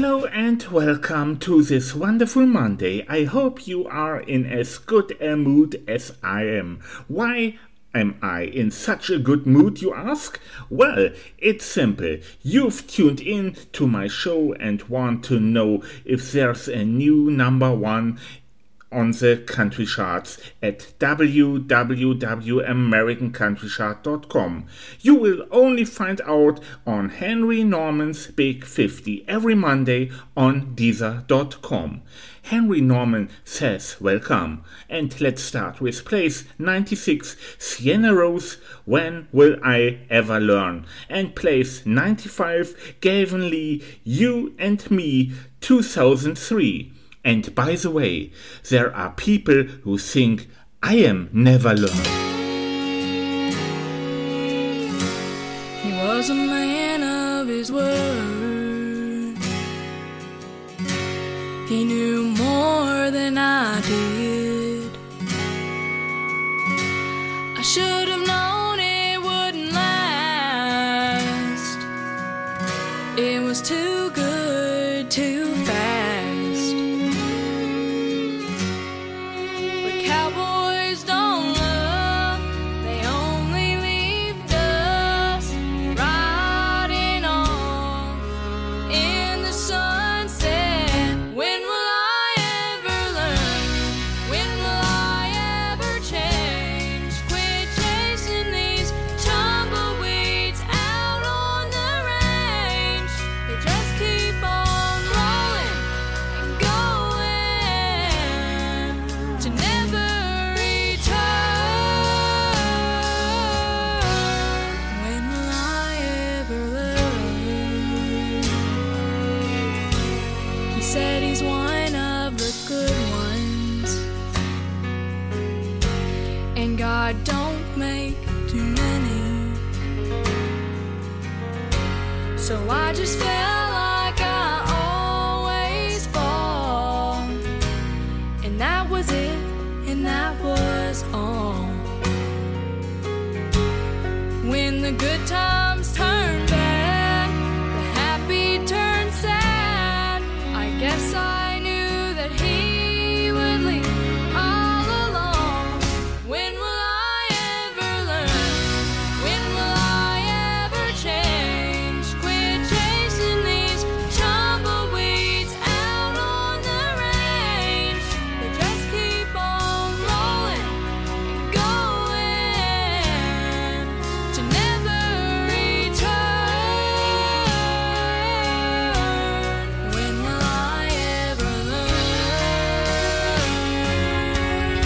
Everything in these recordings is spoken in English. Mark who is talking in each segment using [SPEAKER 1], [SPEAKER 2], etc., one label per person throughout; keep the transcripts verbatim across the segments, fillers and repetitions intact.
[SPEAKER 1] Hello and welcome to this wonderful Monday. I hope you are in as good a mood as I am. Why am I in such a good mood, you ask? Well, it's simple. You've tuned in to my show and want to know if there's a new number one on the country charts at w w w dot american country chart dot com. You will only find out on Henry Norman's Big fifty every Monday on Deezer dot com. Henry Norman says welcome, and let's start with place ninety-six, Sienna Rose, When Will I Ever Learn, and place ninety-five, Gavin Lee, You and Me, two thousand three. And by the way, there are people who think I am never learned.
[SPEAKER 2] He was a man of his word. He knew more than I did. I should have known it wouldn't last. It was too good, too fast. Cowboys don't look, they only leave dust, riding off in the sunset. When will I ever learn? When will I ever change? Quit chasing these tumbleweeds out on the range. They just keep on rolling and going to never. Said he's one of the good ones, and God don't make too many. So I just felt like I always fall, and that was it, and that was all. When the good times turn bad, the happy turn sad. I guess I knew that he would leave all along. When will I ever learn? When will I ever change? Quit chasing these tumbleweeds out on the range. They just keep on rolling and going to never return. When will I ever learn?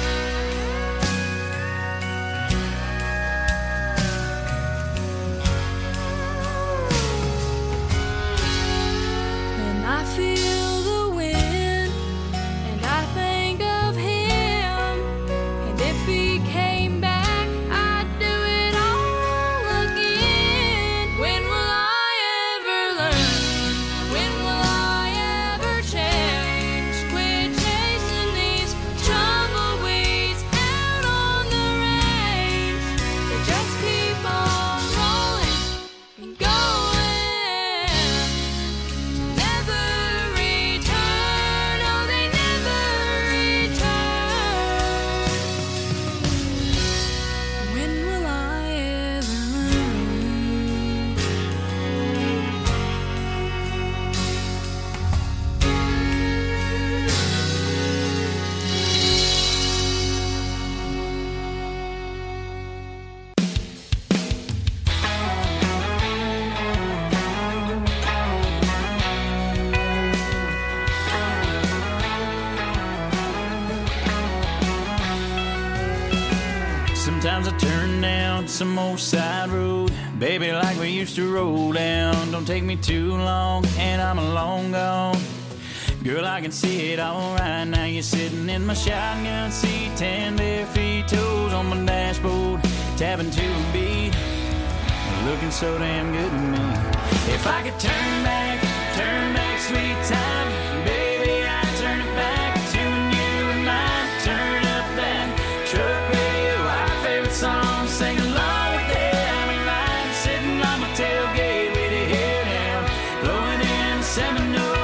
[SPEAKER 2] And I feel the wind, and I think of him, and if he came back, I'd do it all again. When will I ever learn? When will I ever change? Quit chasing these tumbleweeds out on the range. They just keep on rolling and going, never return. Oh, they never return. When will I ever learn?
[SPEAKER 3] Sometimes I turn down some old side road, baby, like we used to roll down. Don't take me too long, and I'm long gone. Girl, I can see it all right now. You're sitting in my shotgun seat, ten bare feet, toes on my dashboard, tapping to a beat, looking so damn good to me. If I could turn back, turn back, sweet time, baby, I'd turn it back to when you and I turn up that truck radio, our favorite song, sing along with it. I'm riding, sitting on my tailgate with your hair down, blowing in the Seminole.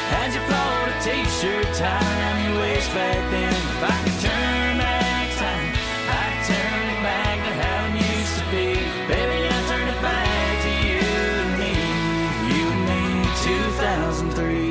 [SPEAKER 3] Had your Florida t-shirt tied around your waist back then. If I could turn back time, I'd turn it back to how it used to be. Baby, I'd turn it back to you and me, you and me, two thousand three.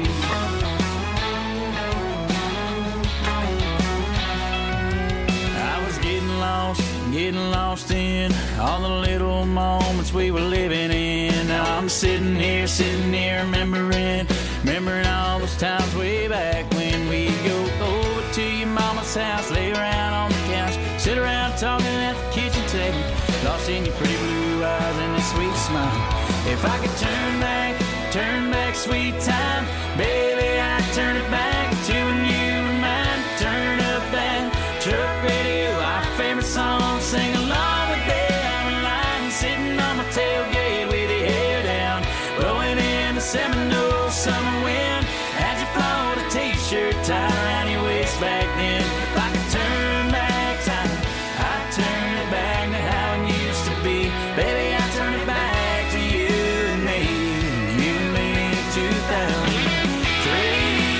[SPEAKER 3] I was getting lost, getting lost in all the little moments we were living in. Now I'm sitting here, sitting here, remembering, remembering all those times way back when we'd go over to your mama's house, lay around on the couch, sit around talking at the kitchen table, lost in your pretty blue eyes and that sweet smile. If I could turn back, turn back, sweet time, baby, I'd turn it back to when you were mine. Turn up that truck radio, our favorite song, sing along with them line, sitting on my tailgate with your hair down, blowing in the Seminole summer wind. Had your Florida t-shirt tied around your waist back then. If I could turn back time, I'd turn it back to how it used to be. Baby, I'd turn it back to you and me, you and me, two thousand three.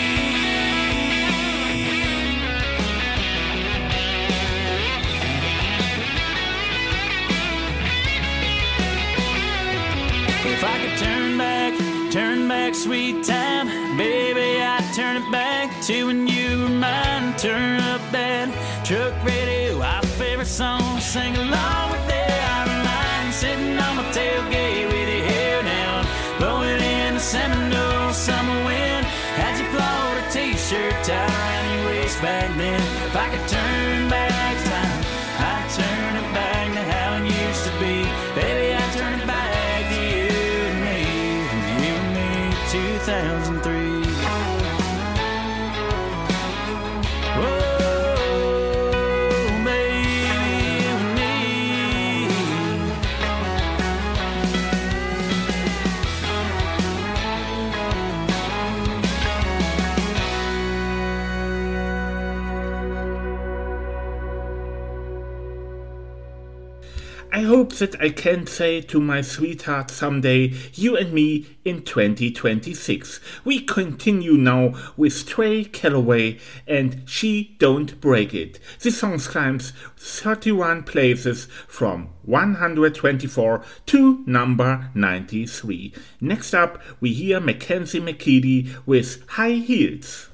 [SPEAKER 3] If I could turn back, turn back, sweet time, baby, I'd turn it back to when you were mine. Turn up that truck radio, our favorite song, sing along with the iron line, sitting on my tailgate with your hair down, blowing in the Seminole summer wind. Had your Florida t-shirt tied around your waist back then. If I could turn back time, I'd turn it back to how it used to be. Baby, I'd turn it back to you and me, you and me, two thousand three. Oh, baby, you and me.
[SPEAKER 1] I hope that I can say to my sweetheart someday, you and me in twenty twenty-six. We continue now with Trey Calloway and She Don't Break It. This song climbs thirty-one places from one hundred twenty-four to number ninety-three. Next up, we hear Mackenzie McKeady with High Heels.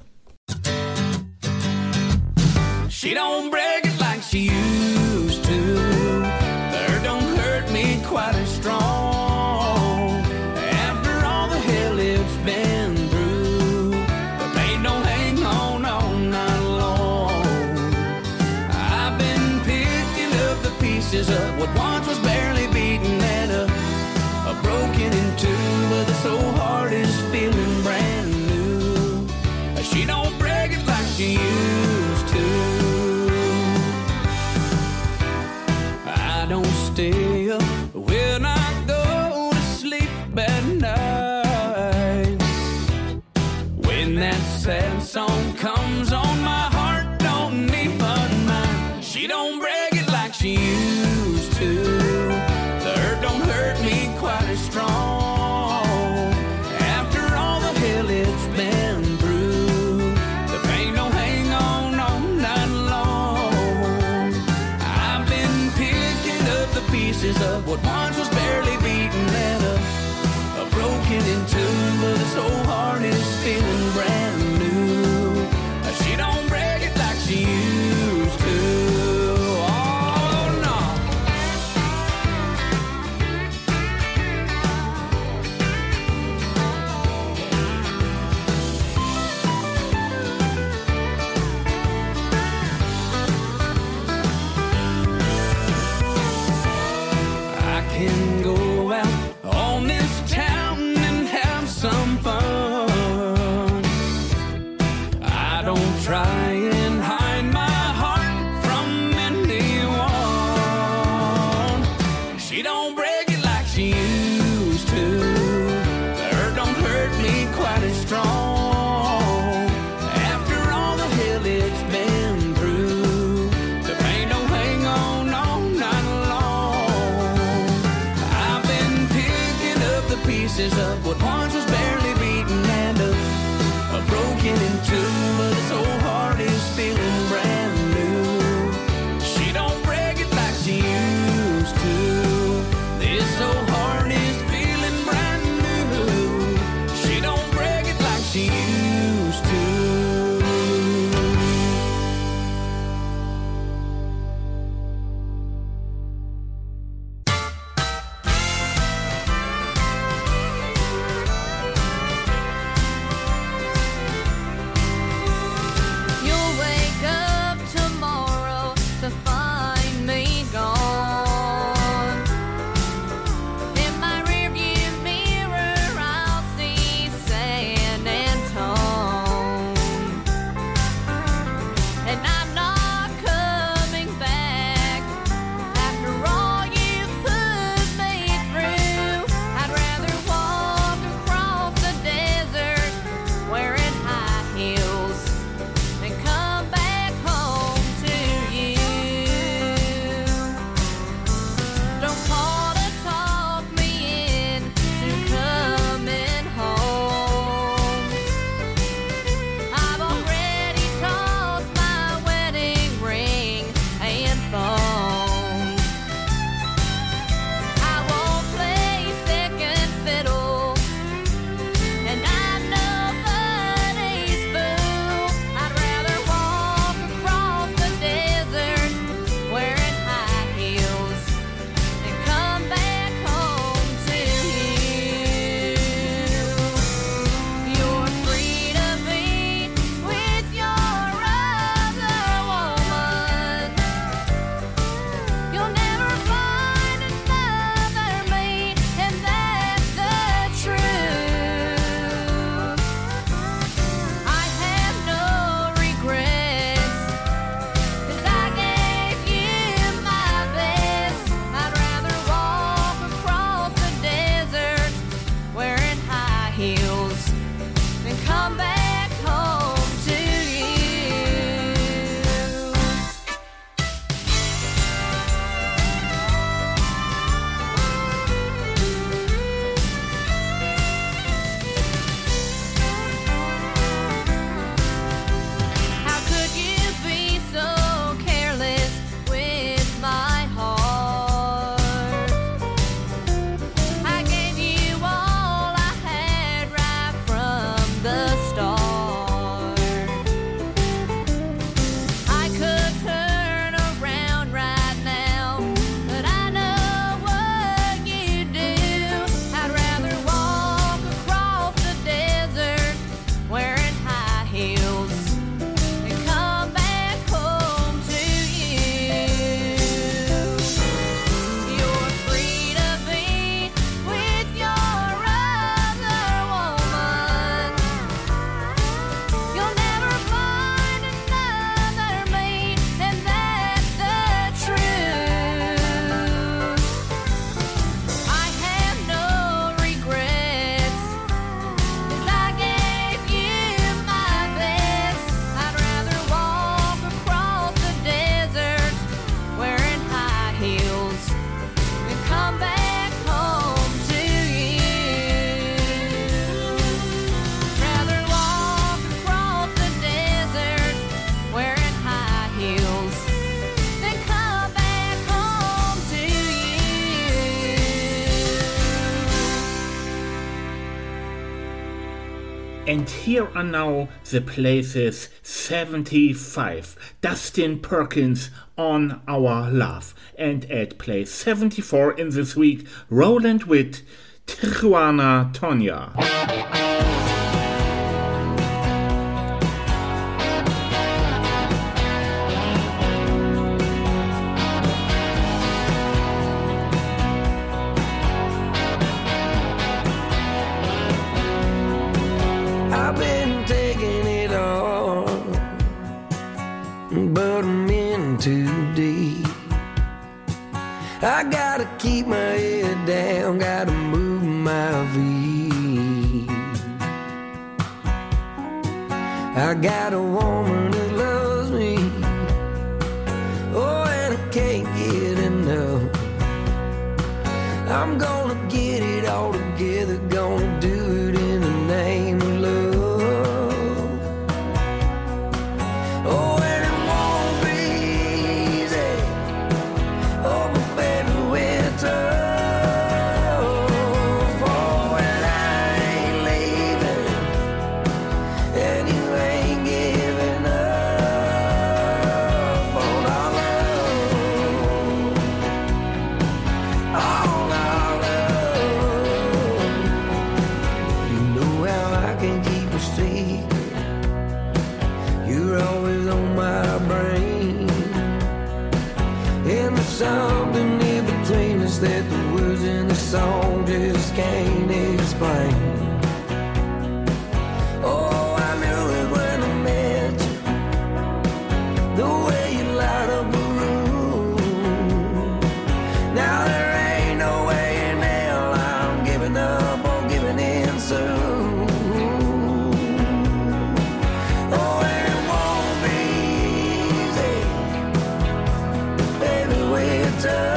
[SPEAKER 3] She don't break it like she used to. There don't hurt me quite as strong. After all the hell it's been through, the pain don't hang on all night long. I've been picking up the pieces of what once was barely beaten and a, a broken in two, but the soul heart is feeling brand new. She don't break it like she used to. I don't stay up when I go to sleep at night. When that sad song comes on, my heart don't even mind. She don't break it like she used to. The hurt don't hurt me quite as strong. After all the hell it's been through, the pain don't hang on all night long. I've been picking up the pieces of what once was barely beaten and a, a broken in two, but this whole heart is feeling brand new. She
[SPEAKER 1] And here are now the places seventy-five. Dustin Perkins, On Our Love. And at place seventy-four in this week, Roland Witt, Tijuana Tonya.
[SPEAKER 4] I've been taking it all, but I'm in too deep. I gotta keep my head down, gotta move my feet. I got a woman that loves me, oh, and I can't get enough. I'm gonna get it all together, gonna do it in the name of love. Oh, and it won't be easy. Oh, but baby, we're tough. Oh, and I ain't leaving, and you ain't giving up on our love. On our love. You know how I can keep a secret. You're always on my brain. And there's something in between us that the words in the song just can't explain. Oh, I knew it when I met you, the way you light up a room. Now there ain't no way in hell I'm giving up or giving in soon. Oh, and it won't be easy, baby, we're tough.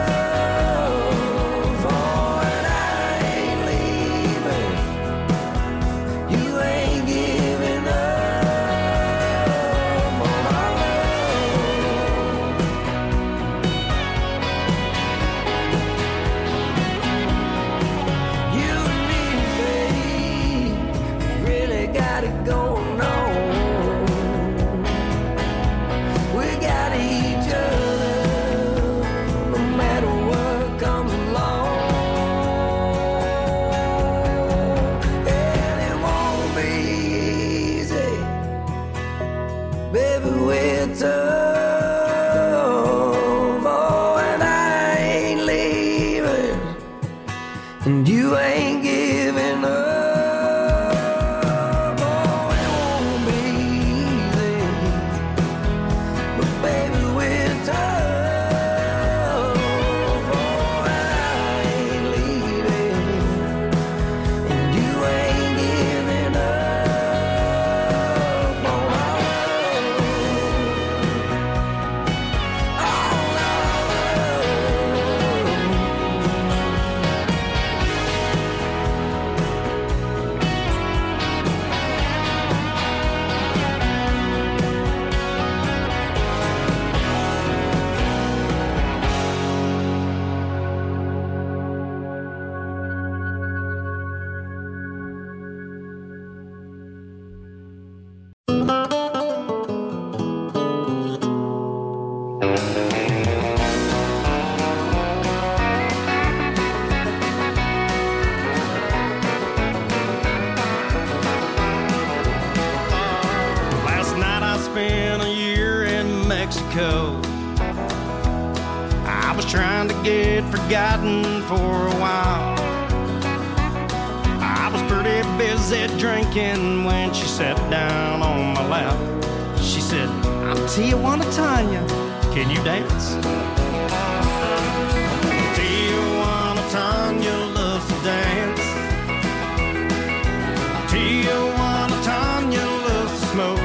[SPEAKER 4] Oh, and I ain't leaving, you ain't giving up on our love. You and me, babe, really got it going on. We got each other, no matter what comes along. And it won't be easy, baby, we're tough. Oh, and I ain't leaving, and you ain't giving up. Oh, it won't be easy, but baby, we're tough. Oh, and I ain't leaving, and you ain't giving up on our love. On our
[SPEAKER 5] Last night I spent a year in Mexico. I was trying to get forgotten for a while. I was pretty busy drinking when she sat down on my lap. She said, I'm Tijuana Tonya, can you dance? Tijuana Tonya loves to dance. Tijuana Tonya loves to smoke.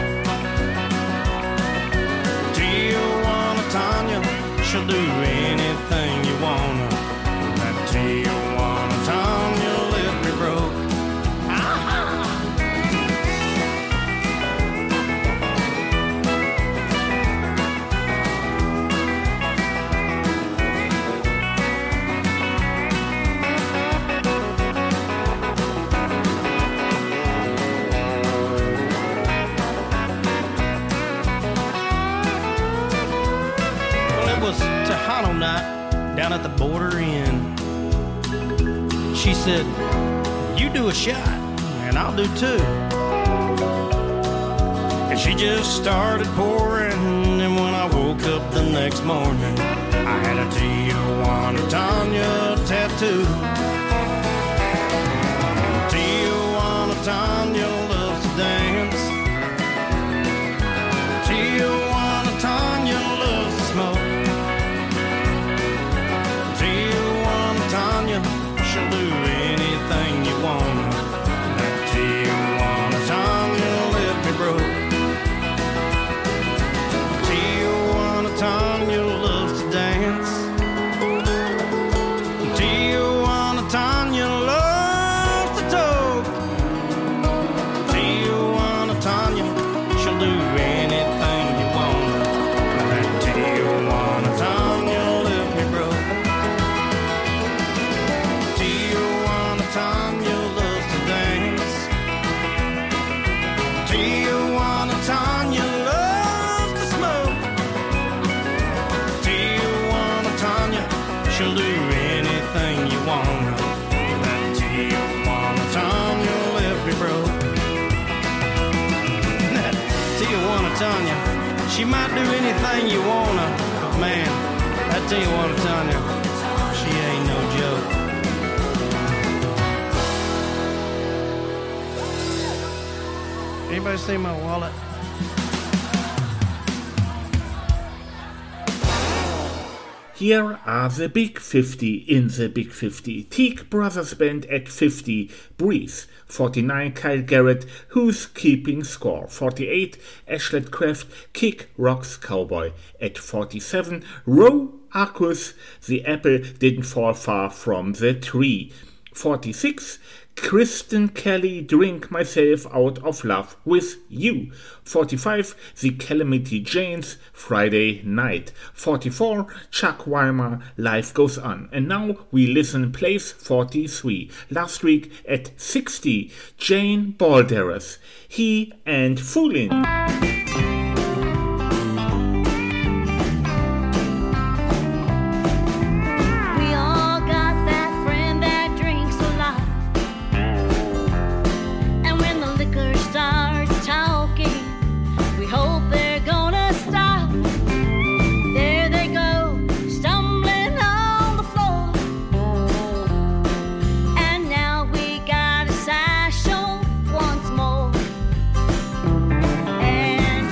[SPEAKER 5] Tijuana Tonya, she'll do anything you wanna. That Tijuana Tonya left me broke. down at the border inn. She said, you do a shot, and I'll do two. And she just started pouring, and when I woke up the next morning, I had a Tijuana Tanya tattoo. Tijuana Tanya loves to dance. Tijuana Tanya loves to smoke. Tijuana Tanya, she'll do anything you want. That Tijuana Tanya left me broke. Tijuana Tanya loves to dance. Tijuana Tanya loves to talk. Tijuana Tanya, she'll do anything you want. That Tijuana Tanya left me broke. Tijuana Tanya loves to dance. Tijuana Tanya loves to smoke. Tijuana Tanya, she'll do anything you want. That Tijuana Tanya left me broke. That Tijuana Tanya, she might do anything you wanna, but man, that Tijuana Tanya, she ain't no joke. Anybody see my wallet?
[SPEAKER 1] Here are the Big fifty in the Big fifty. Teague Brothers Band at fifty, Breathe. forty-nine, Kyle Garrett, Who's Keeping Score. forty-eight, Ashlet Craft, Kick Rocks Cowboy. At forty-seven, Roe Arcus, The Apple Didn't Fall Far from the Tree. forty-six, Kristen Kelly, Drink Myself Out of Love with You. forty-five, The Calamity Janes, Friday Night. forty-four, Chuck Weimer, Life Goes On. And now we listen place forty-three. Last week at sixty, Jane Balderas, He and Foolin'.
[SPEAKER 2] We all got that friend that drinks a lot. And when the liquor starts talking, we hope they're gonna stop. There they go, stumbling on the floor. And now we got a sash on once more. And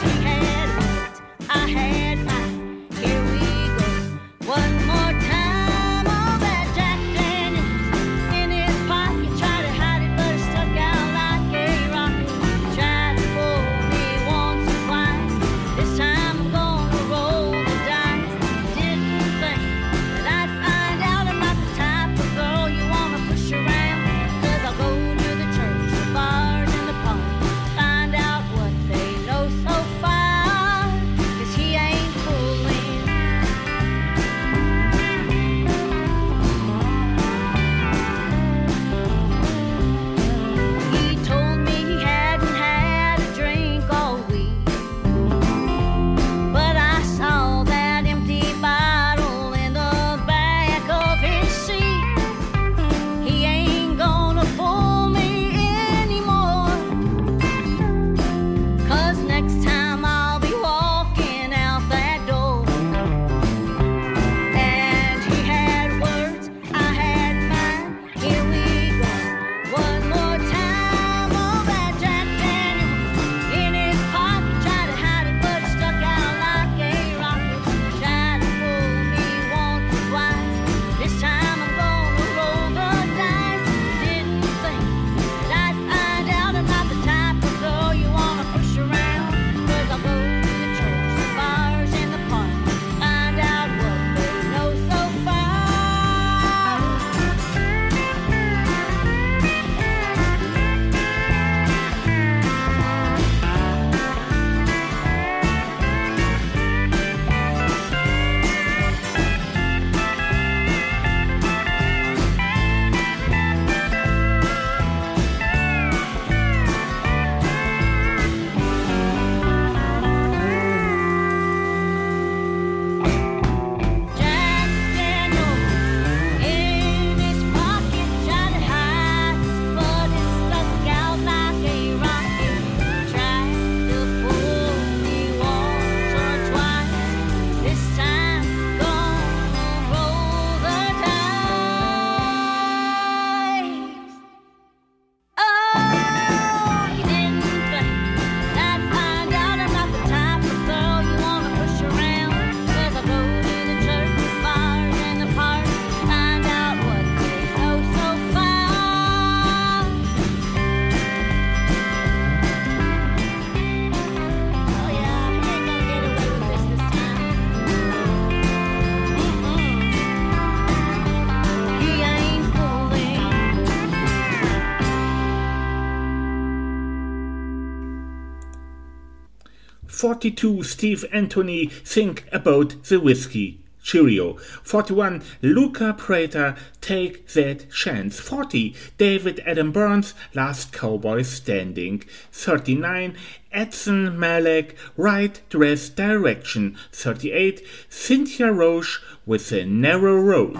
[SPEAKER 1] forty-two, Steve Anthony, Think About the Whiskey. Cheerio. forty-one, Luca Prater, Take That Chance. forty, David Adam Burns, Last Cowboy Standing. thirty-nine, Edson Malek, Right Dress Direction. thirty-eight, Cynthia Roche with a Narrow Road.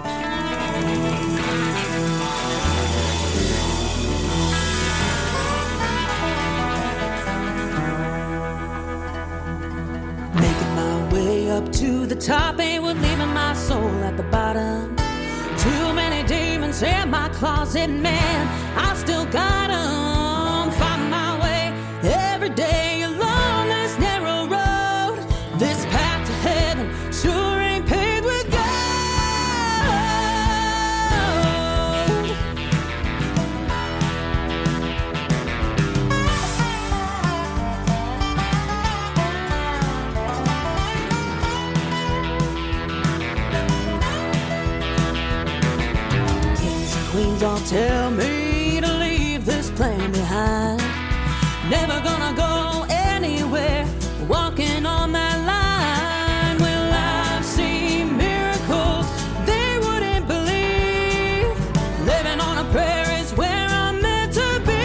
[SPEAKER 6] Up to the top, ain't worth leaving my soul at the bottom. Too many demons in my closet, man, I still got 'em. Find my way every day along this narrow road. This path to heaven sure ain't paved with gold. Queens all tell me to leave this plane behind. Never gonna go anywhere walking on that line. Well, I've seen miracles they wouldn't believe. Living on a prayer is where I'm meant to be.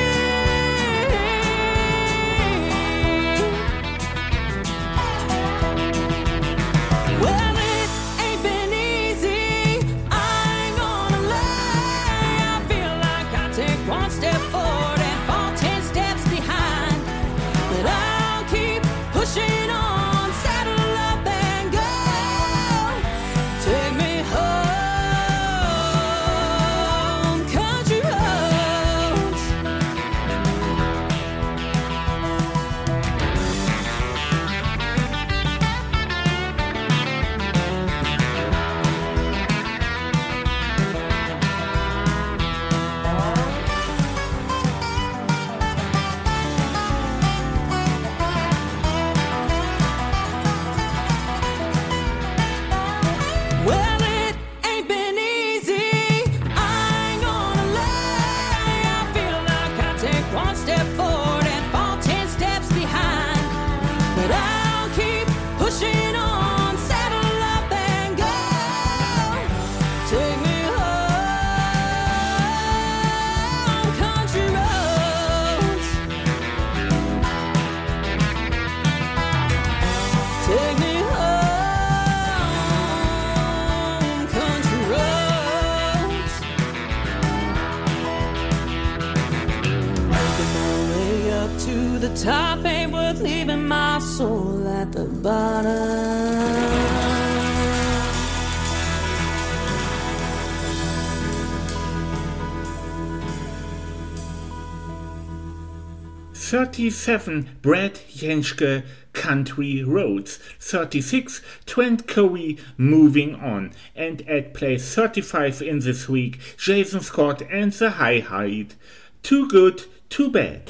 [SPEAKER 6] Well, it ain't been easy, I ain't gonna lie. Take one step forward and fall ten steps behind. But I'll keep pushing on, saddle up and go. Take me home, country roads. Well, it ain't been easy, I ain't gonna lie. I feel like I take one step forward and fall ten steps behind. But I'll keep pushing on, saddle up and go. Take me home, country roads. Take me home, country roads. Making my way up to the top, ain't worth leaving my soul at the bottom.
[SPEAKER 1] thirty-seven, Brad Jenschke, Country Roads. thirty-six, Trent Cowie, Moving On. And at place thirty-five in this week, Jason Scott and the High Hide. Too Good, Too Bad.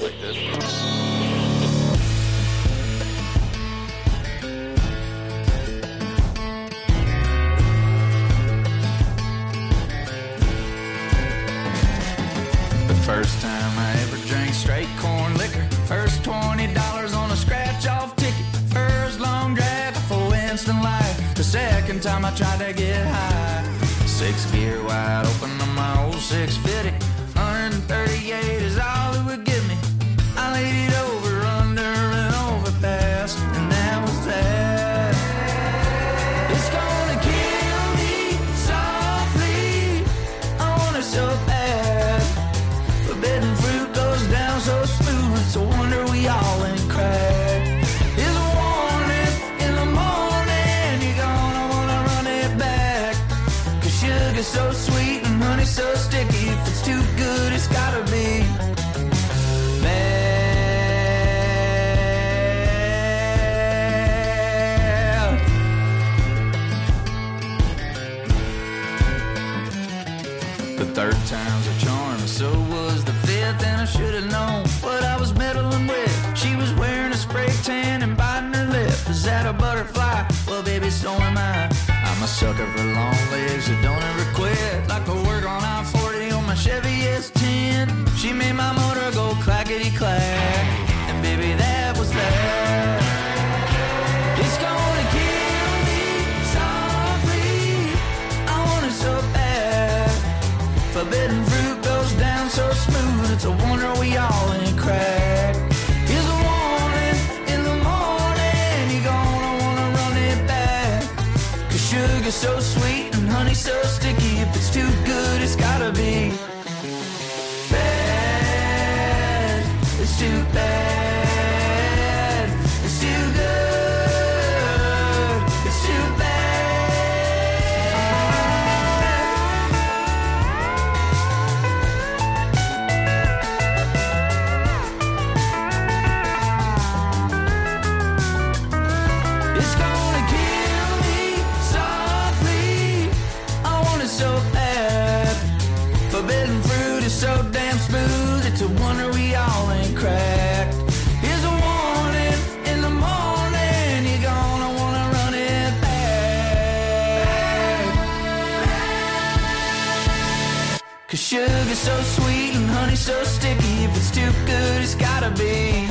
[SPEAKER 3] The first time I ever drank straight corn liquor. First twenty dollars on a scratch-off ticket. First long drag for instant light. The second time I tried to get high. Six gear wide open on my old six fifty. one thirty-eight is all it would give me. I laid it over under an overpass, and that was that. It's gonna kill me softly. I want it so bad. Forbidden fruit goes down so smooth. It's a wonder we all went crack. It's a warning in the morning. You're gonna wanna run it back. Cause sugar's so sweet and honey's so sticky. If it's too good, it's gotta be bad. The third time's a charm, and so was the fifth, and I should have known what I was meddling with. She was wearing a spray tan and biting her lip. Is that a butterfly? Well, baby, so am I. I'm a sucker for long legs that don't ever quit. Like to work on I forty on my Chevy S ten. She made my motor go clackety clack, and baby, that was that. so sweet and honey so sticky. If it's too good, it's gotta be.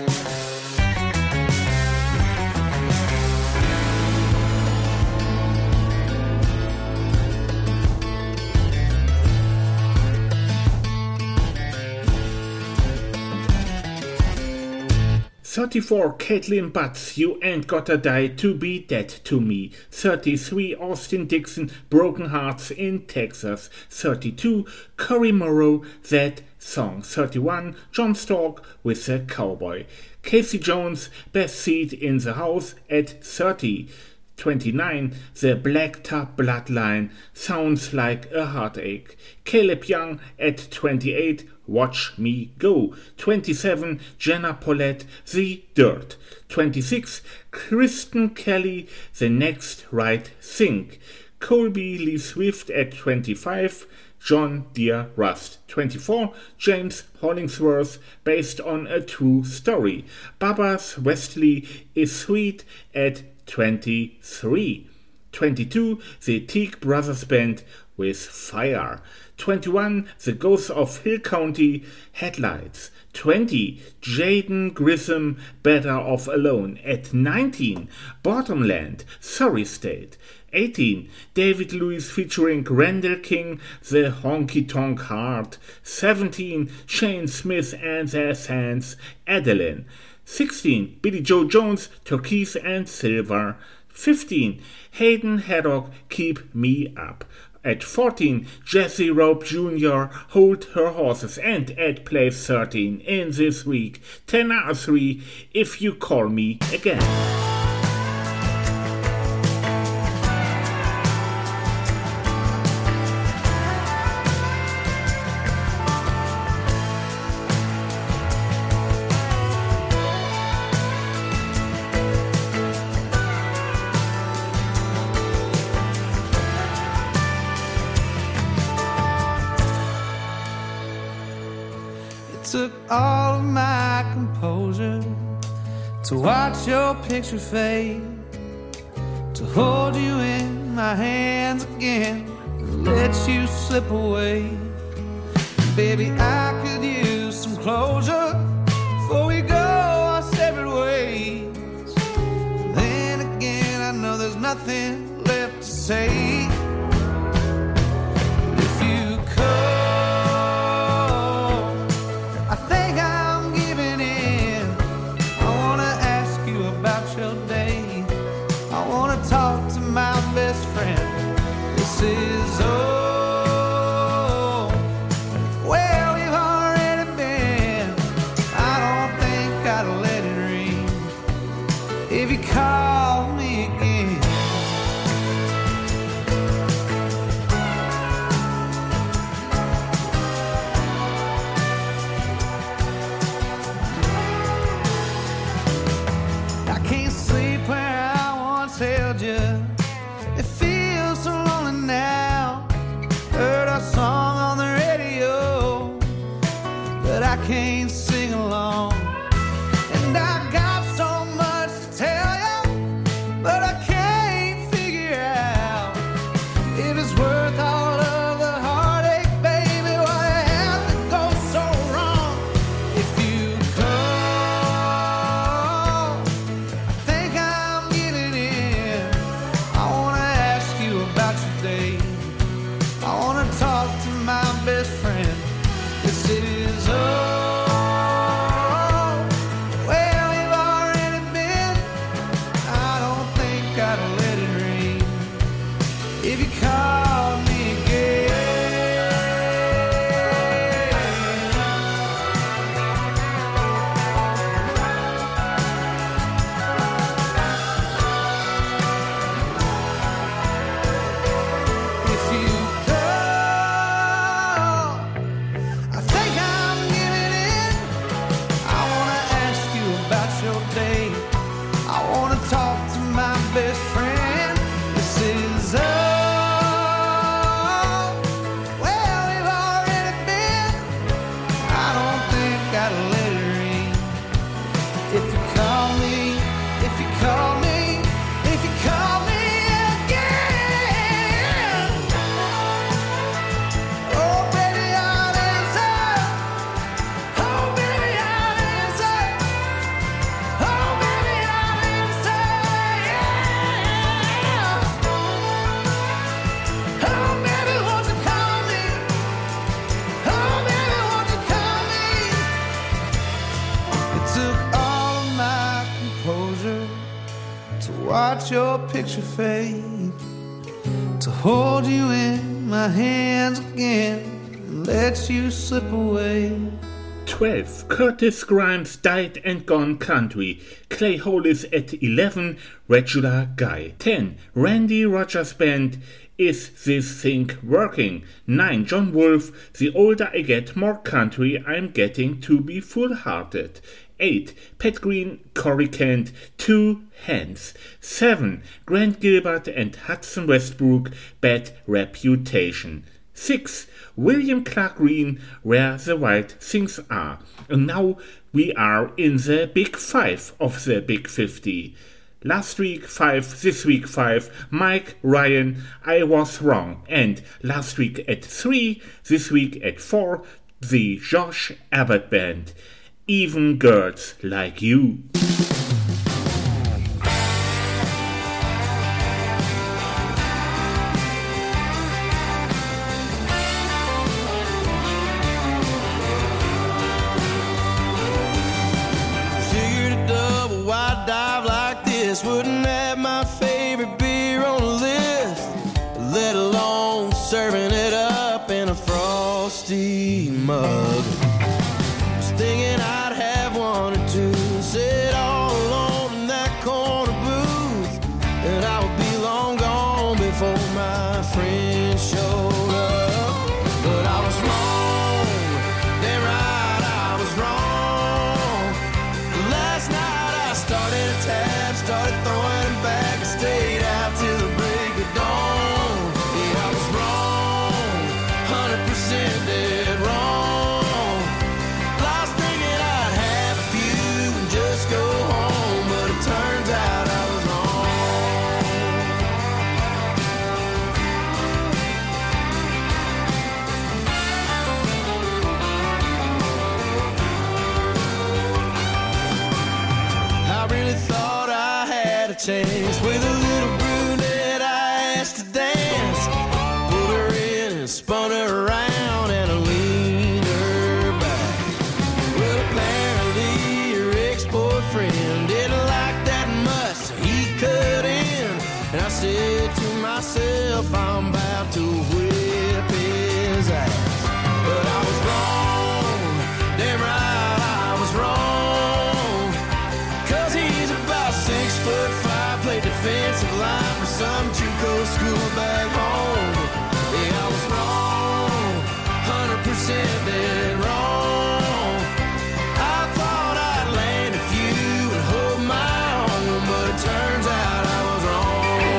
[SPEAKER 1] thirty-four, Caitlin Butts, You Ain't Gotta Die to Be Dead to Me. thirty-three, Austin Dixon, Broken Hearts in Texas. thirty-two, Cory Morrow, That Song. thirty-one, John Stork with the Cowboy. Casey Jones, Best Seat in the House at thirty. twenty-nine, The Blacktop Bloodline, Sounds Like a Heartache. Caleb Young at twenty-eight, Watch Me Go. twenty-seven, Jenna Paulette, The Dirt. twenty-six, Kristen Kelly, The Next Right Thing. Colby Lee Swift at twenty-five, John Deere Rust. twenty-four, James Hollingsworth, Based on a True Story. Baba's Wesley is Sweet at twenty-three. twenty-two, The Teague Brothers Band with Fire. twenty-one, The Ghost of Hill County, Headlights. twenty, Jaden Grissom, Better Off Alone. At nineteen, Bottomland, Sorry State. eighteen, David Lewis featuring Randall King, The Honky Tonk Heart. seventeen, Shane Smith and their Sands, Adeline. sixteen, Billy Joe Jones, Turquoise and Silver. fifteen, Hayden Haddock, Keep Me Up. At fourteen, Jesse Rope Junior, Hold Her Horses. And at place thirteen in this week, ten R three, If You Call Me Again.
[SPEAKER 7] Took all of my composure to watch your picture fade, to hold you in my hands again, and let you slip away. Baby, I could use some closure before we go our separate ways. Then again, I know there's nothing left to say. But if you could, talk to my best friend. This is oh, well, we've already been. I don't think I'd let it ring if you call me again. I can't sleep where I once held you. It feels so lonely now. Heard our song on the radio, but I can't sing along. And I got so much to tell you, but I can't figure out if it's worth all of the heartache, baby. Why have to go so wrong? If you call, I think I'm giving in. I wanna ask you about your day. I wanna talk to my best friend. This is all. watch your picture fade, to hold you in my hands again and let you slip away.
[SPEAKER 1] twelve. Curtis Grimes, Died and Gone Country. Clay Hollis at eleven. Regular Guy. ten. Randy Rogers Band, Is This Thing Working? nine. John Wolfe, The Older I Get, More Country, I'm Getting to Be Full-Hearted. eight. Pat Green, Corey Kent, Two Hands. seven. Grant Gilbert and Hudson Westbrook, Bad Reputation. six. William Clark Green, Where the Wild Things Are. And now we are in the Big Five of the Big fifty. Last week five, this week five, Mike Ryan, I Was Wrong. And last week at three, this week at four, the Josh Abbott Band, Even Girls Like You.
[SPEAKER 8] Wouldn't have my favorite beer on the list, let alone serving it up in a frosty mug. Was thinking I'd have one or two, sit all alone in that corner booth, and I would be long gone before my friends showed up. But I was wrong, damn right I was wrong. Last night I started a tab, started throwing it back and stayed out till the break of dawn. Yeah, I was wrong, one hundred percent dead wrong. Lost thinking I'd have a few and just go home, but it turns out I was wrong. I really thought I had a chance with a little brunette I asked to dance. Pulled her in and spun her around and I leaned her back. Well, apparently her ex-boyfriend didn't like that much, so he cut in. And I said to myself, I'm about to whip his ass. But I was wrong, damn right I was wrong. Cause he's about six foot five, played defensive line for some JUCO school back home. Yeah, I was wrong, one hundred percent dead wrong. I thought I'd land a few and hold my own, but it turns out I was wrong.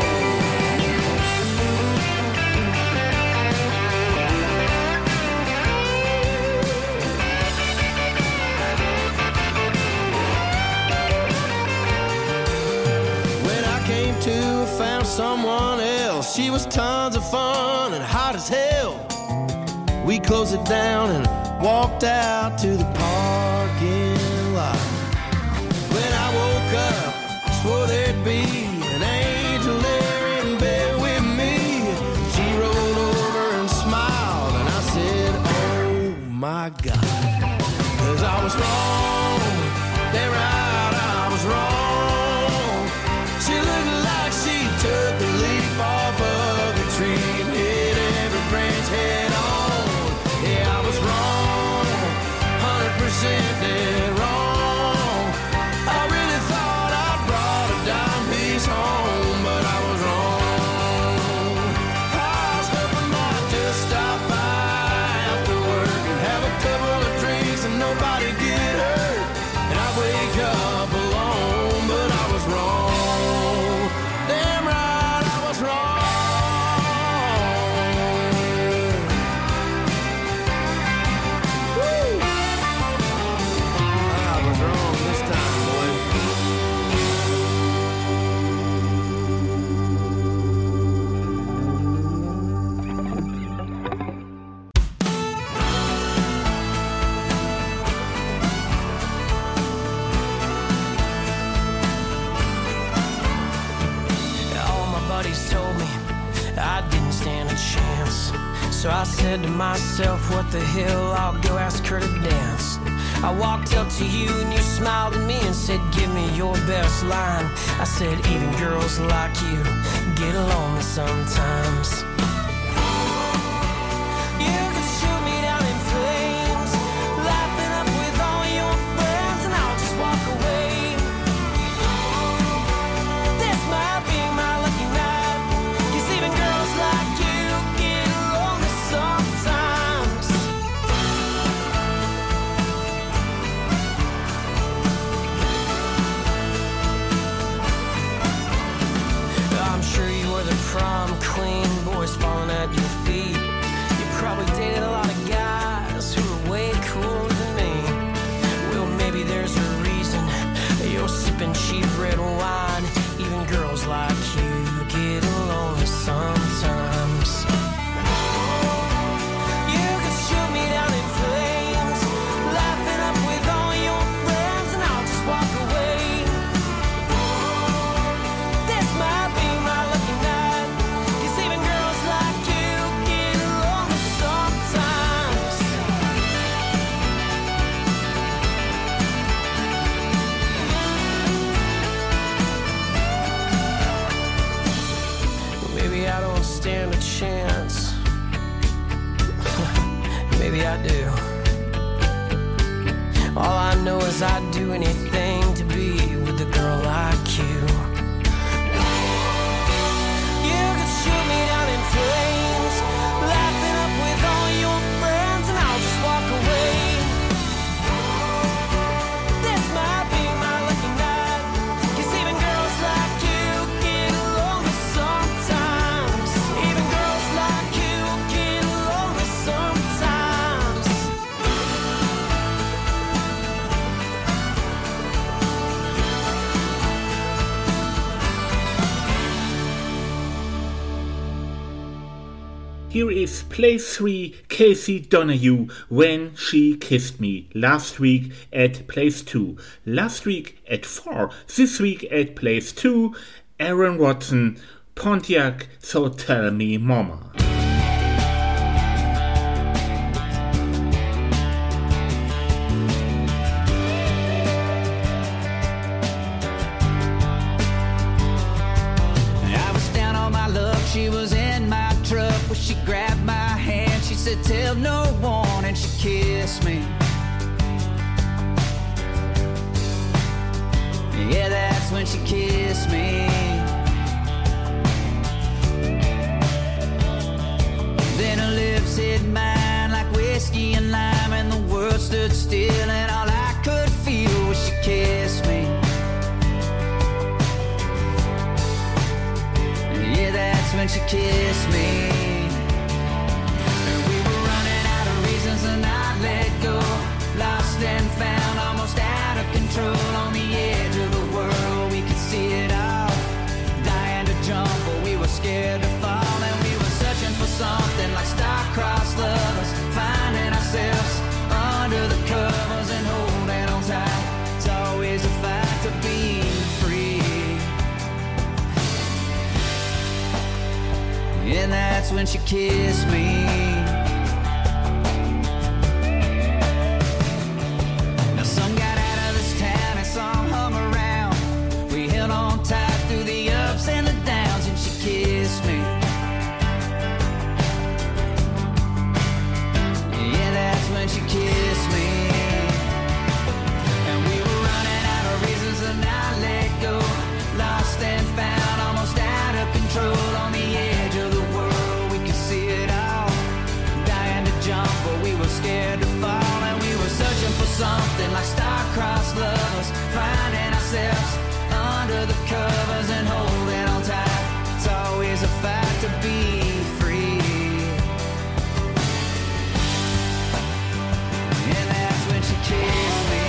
[SPEAKER 8] When I came to, I found someone else. She was tons of fun and hot as hell. We closed it down and walked out to the parking lot. When I woke up, I swore there'd be an angel there in bed with me. She rolled over and smiled and I said, oh my God. Cause I was wrong, damn right I was wrong. She looked like she took a leaf off of a tree and hit every branch head on. Yeah, I was wrong, one hundred percent dead wrong. I really thought I brought a dime piece home, but I was wrong. I was hoping I'd just stop by after work and have a couple of drinks and nobody get hurt. And I'd wake up alone, but I was wrong. Damn right I was wrong. Woo! I was wrong this time, boy.
[SPEAKER 9] All my buddies told me I didn't stand a chance. So I said to myself, what the hell, I'll go ask her to dance. I walked up to you and you smiled at me and said, give me your best line. I said, even girls like you get lonely sometimes. You could shoot me down in flames, laughing up with all your friends, and I'll just walk away. This might be my lucky night, 'cause even girls like you get lonely sometimes. I'm sure you were the prom queen, boys falling at your feet. You probably dated a lot of guys who were way cooler than me. Well, maybe there's a reason you're sipping cheap red wine. Even girls like you get lonely sometimes. You could shoot me down in flames, laughing up with all your friends, and I'll just walk away. This might be my lucky night, 'cause even girls like you get lonely sometimes. Maybe I don't stand a chance. Maybe I do. All I know is I'd do anything to be with a girl like you. You could shoot me down in flames, laughing up with all your friends, and I'll just walk away. This might be my lucky night, 'cause even girls like you get lonely sometimes. Even girls like you get lonely sometimes.
[SPEAKER 1] Here is place three, Casey Donahue, When She Kissed Me. Last week at place two. Last week at four. This week at place two, Aaron Watson, Pontiac, So Tell Me Mama.
[SPEAKER 10] I was down on my luck, she was in my truck. Well, she grabbed my hand, she said, tell no one, and she kissed me. Yeah, that's when she kissed me. Then her lips hit mine like whiskey and lime, and the world stood still, and all I could feel was she kissed me. Yeah, that's when she kissed me. And we were running out of reasons to not let go. Lost and found, almost out of control. On the edge of the world, we could see it all. Dying to jump, but we were scared to fall. And we were searching for something like star-crossed lovers, finding ourselves under the covers and holding on tight. It's always a fight to be free. And that's when she kissed me. Now some got out of this town and some hung around. We held on tight through the ups and the downs, and she kissed me. Yeah, that's when she kissed me. And we were running out of reasons to not let go. Lost and found, almost out of control. On the edge of the world, we could see it all. Dying to jump, but we were scared to fall. And we were searching for something like star-crossed lovers, finding ourselves under the covers and holding on tight. It's always a fight to be free. And that's when she kissed me.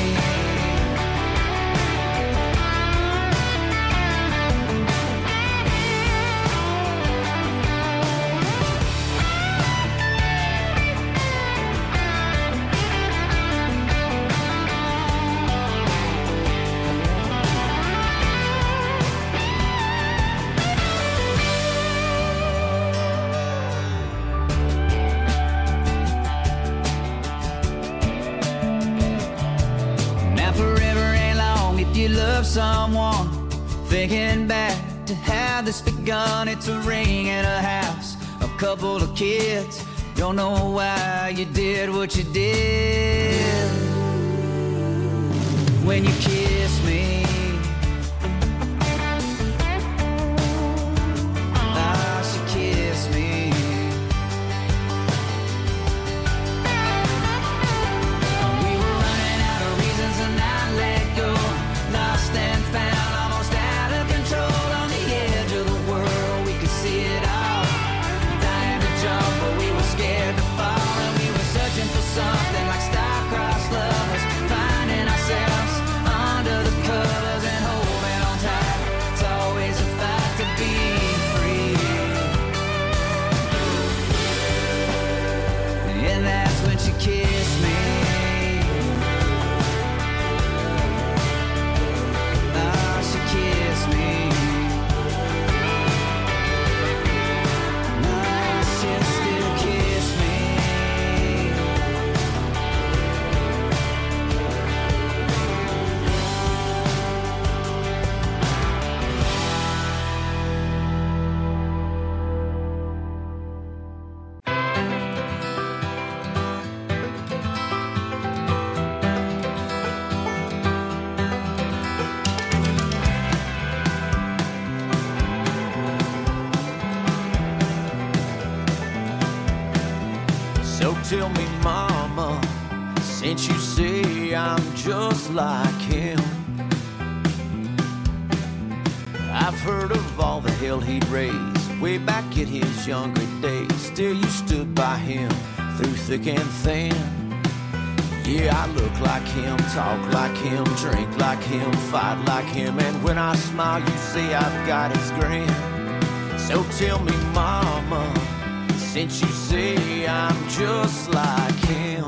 [SPEAKER 10] someone. Thinking back to how this begun. It's a ring in a house, a couple of kids. Don't know why you did what you did. When you kiss me, ah, she kissed me. We were running out of reasons and I let go. Lost and found, almost out of control. On the edge of the world, we could see it all. Dying to jump, but we were scared to fall. And we were searching for something like star-crossed lovers, finding ourselves under the covers and holding on tight. It's always a fight to be free. And that's when she kissed me. Ah, she kissed me. Ah, she still kiss me.
[SPEAKER 8] So tell me, mama, since you say I'm just like him, I've heard of all the hell he'd raised way back in his younger days. Still, you stood by him through thick and thin. Yeah, I look like him, talk like him, drink like him, fight like him. And when I smile, you say I've got his grin. So tell me, mama, since you say I'm just like him,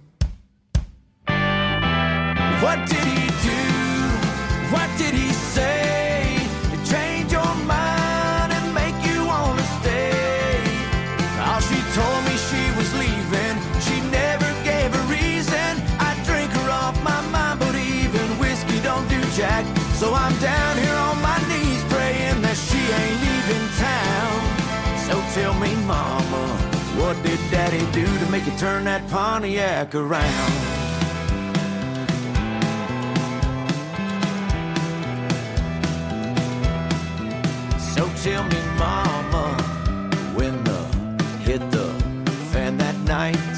[SPEAKER 8] what did he do? What did he say to change your mind and make you wanna stay? Oh, she told me she was leaving. She never gave a reason. I drink her off my mind, but even whiskey don't do jack. So I'm down here on my knees praying that she ain't leaving town. So tell me, mama, what did daddy do to make you turn that Pontiac around? So tell me, mama, when the hit the fan that night,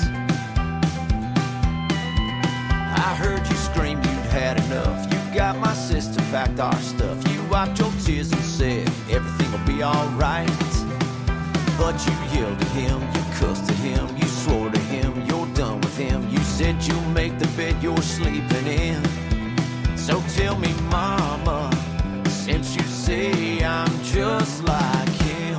[SPEAKER 8] I heard you scream you'd had enough. You got my sister, packed our stuff. You wiped your tears and said everything will be alright. But you yelled at him, you cussed at him, you swore to him, you're done with him. You said you'll make the bed you're sleeping in. So tell me, mama, since you say I'm just like him,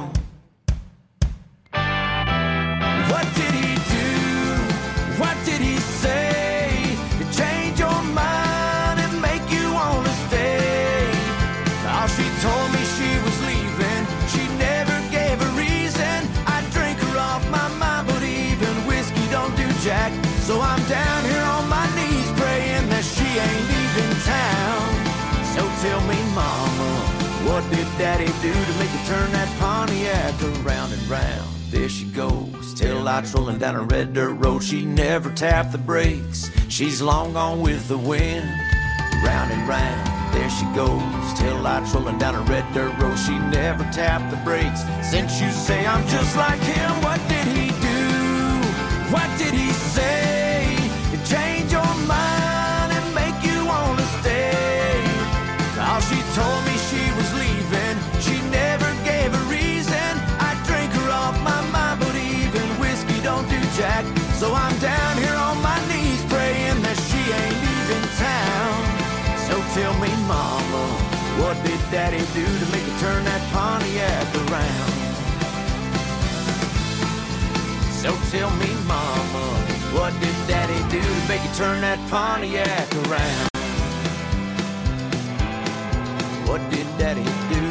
[SPEAKER 8] what did he do? What did he say to change your mind and make you wanna stay? Oh, she told me she was leaving. She never gave a reason. I drink her off my mind, but even whiskey don't do jack. So I'm down here on my knees praying that she ain't leaving town. So tell me, mama, what did daddy do to make you turn that Pontiac around and round? There she goes, tail lights rolling down a red dirt road. She never tapped the brakes. She's long gone with the wind. Round and round, there she goes, tail lights rolling down a red dirt road. She never tapped the brakes. Since you say I'm just like him, what did he do? What did he say to change your mind and make you wanna stay? Oh, she told me she was leaving. She never gave a reason. I drink her off my mind, but even whiskey don't do jack. So I'm down here on my knees praying that she ain't leaving town. So tell me, mama, what did daddy do to make you turn that Pontiac around? So tell me, mama, what did daddy do to make you turn that Pontiac around? What did daddy do?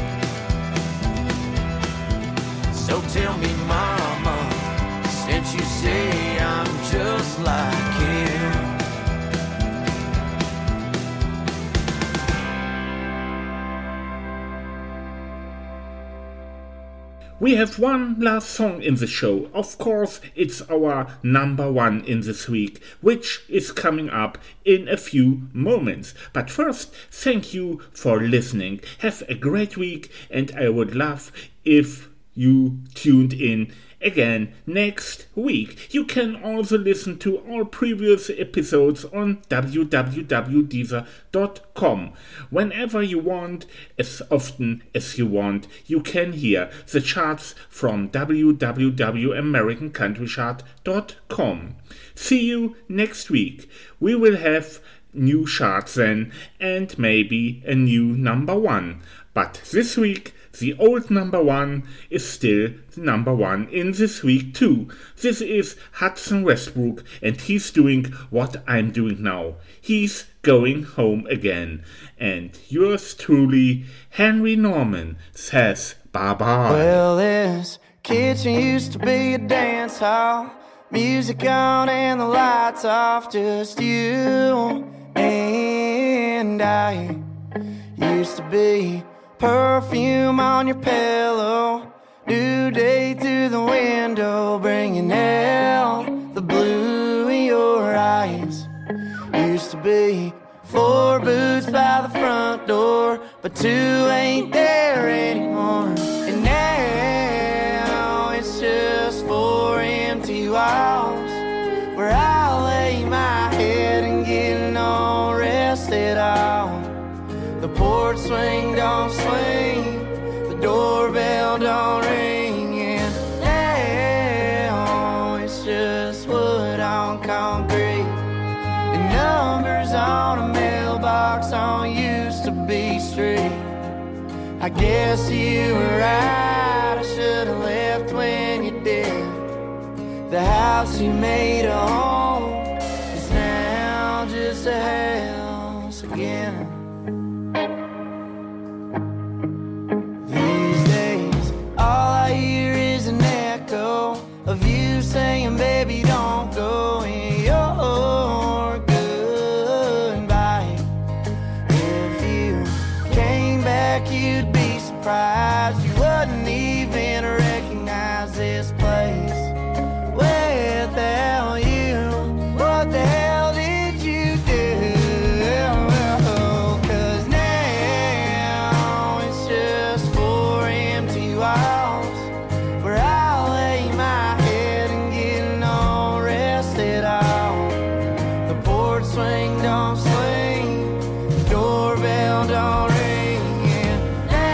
[SPEAKER 8] So tell me, mama, since you say I'm just like him.
[SPEAKER 1] We have one last song in the show. Of course, it's our number one in this week, which is coming up in a few moments. But first, thank you for listening. Have a great week, and I would love if you tuned in again next week. You can also listen to all previous episodes on w w w dot deezer dot com. Whenever you want, as often as you want, you can hear the charts from w w w dot american country chart dot com. See you next week. We will have new charts then, and maybe a new number one. But this week, the old number one is still the number one in this week too. This is Hudson Westbrook, and he's doing what I'm doing now. He's going home again. And yours truly, Henry Norman, says bye-bye.
[SPEAKER 7] Well, this kitchen used to be a dance hall. Music on and the lights off. Just you and I. Used to be perfume on your pillow, new day through the window, bringing out the blue in your eyes. Used to be four boots by the front door, but two ain't there anymore. And now it's just four empty walls, where I lay my head and get no rest at all. The porch swing don't swing, the doorbell don't ring, and now it's just wood on concrete, and numbers on a mailbox on used to be street. I guess you were right, I should've left when you did. The house you made a home is now just a house again. Of you saying, baby, don't go, in your goodbye. If you came back, you'd be surprised. You wouldn't even recognize this place without you. What the hell did you do? 'Cause now it's just four empty walls, where I swing don't swing, the doorbell don't ring, and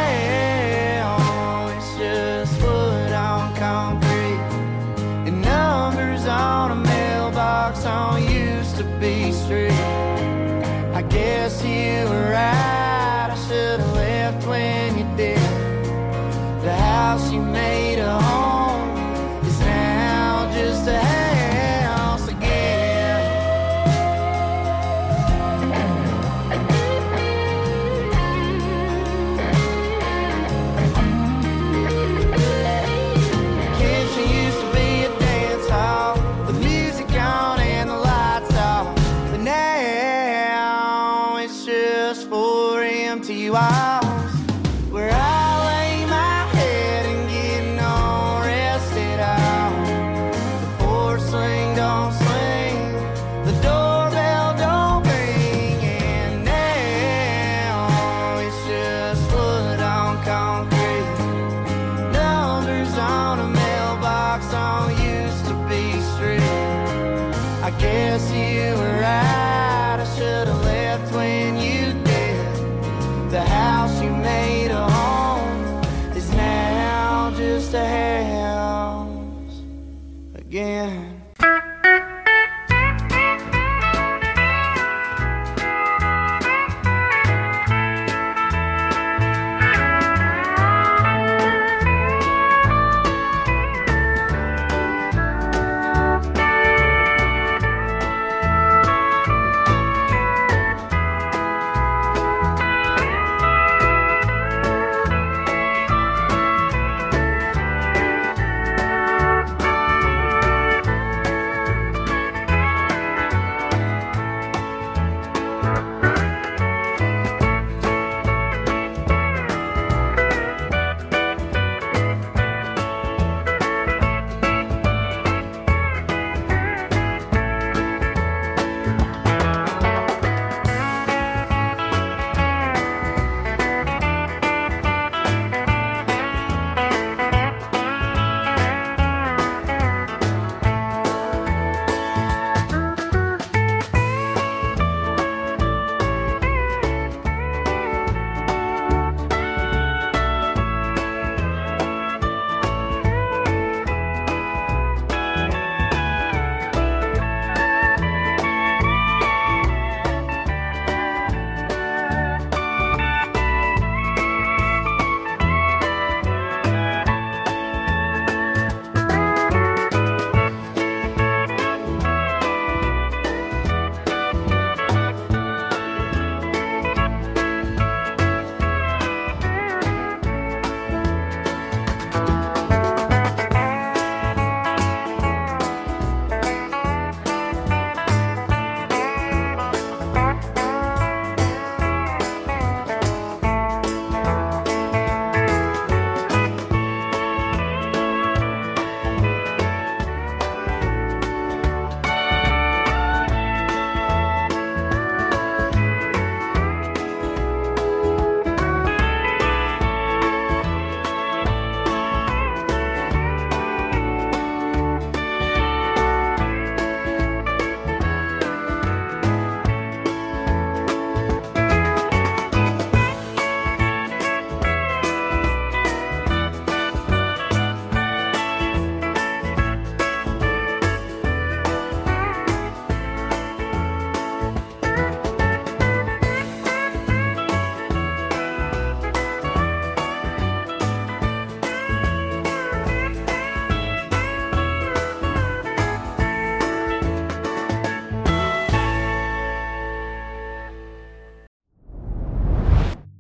[SPEAKER 7] now it's just wood on concrete, and numbers on a mailbox on used to be street. I guess you were right, I should've left when you did. The house you made a home is now just a house again. Walls, where I lay my head and get no rest at all. The porch swing don't swing, the doorbell don't ring, and now it's just wood on concrete, numbers on a mailbox on used to be street. I guess you were right, I should've left when you did. The house you made a home is now just a house again.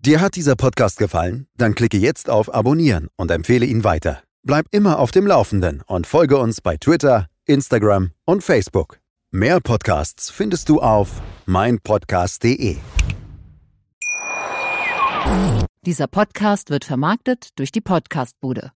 [SPEAKER 11] Dir hat dieser Podcast gefallen? Dann klicke jetzt auf Abonnieren und empfehle ihn weiter. Bleib immer auf dem Laufenden und folge uns bei Twitter, Instagram und Facebook. Mehr Podcasts findest du auf meinpodcast punkt de.
[SPEAKER 12] Dieser Podcast wird vermarktet durch die Podcastbude.